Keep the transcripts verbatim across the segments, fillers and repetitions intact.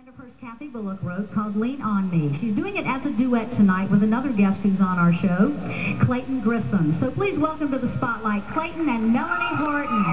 friend of hers, Kathy Bullock, wrote called Lean On Me. She's doing it as a duet tonight with another guest who's on our show, Clayton Grissom. So please welcome to the spotlight, Clayton and Melanie Horton.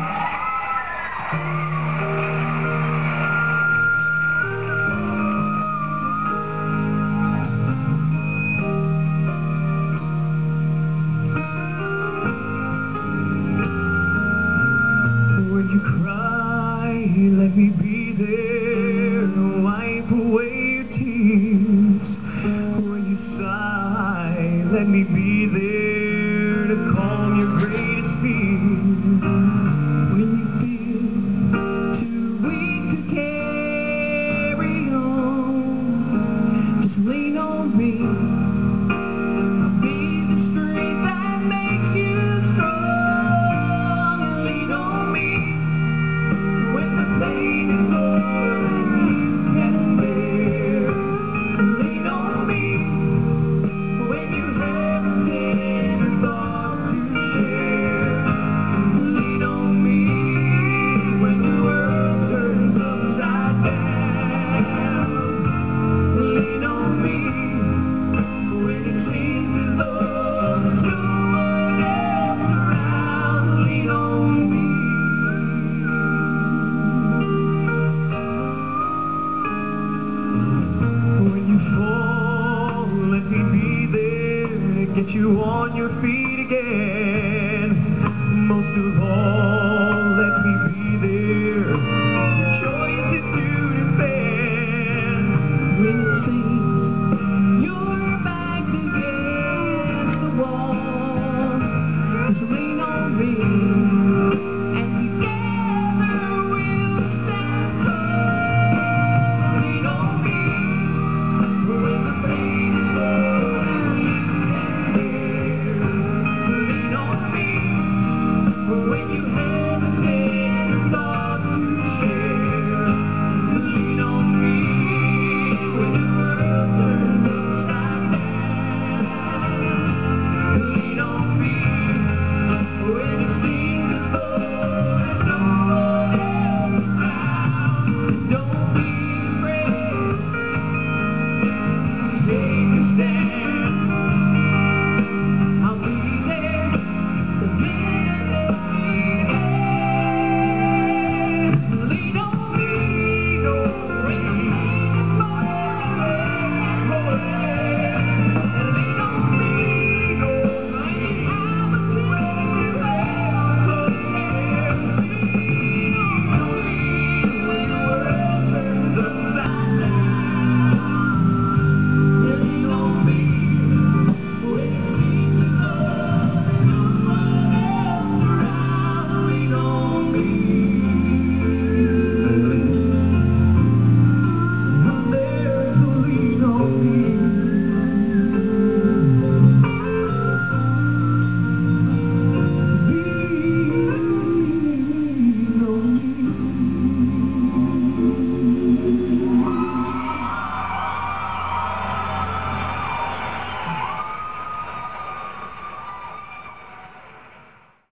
When you cry, let me be there to wipe away your tears. When you sigh, let me be there to calm your greatest fears. When you feel too weak to carry on, just lean on me. I'll be the strength that makes you strong, and lean on me. When the pain is more than you can bear, lean on me. When you have a tender thought to share, lean on me. When the world turns upside down, lean on me. When it seems as though there's no one else around, lean on me. When you fall, let me be there to get you on your feet again.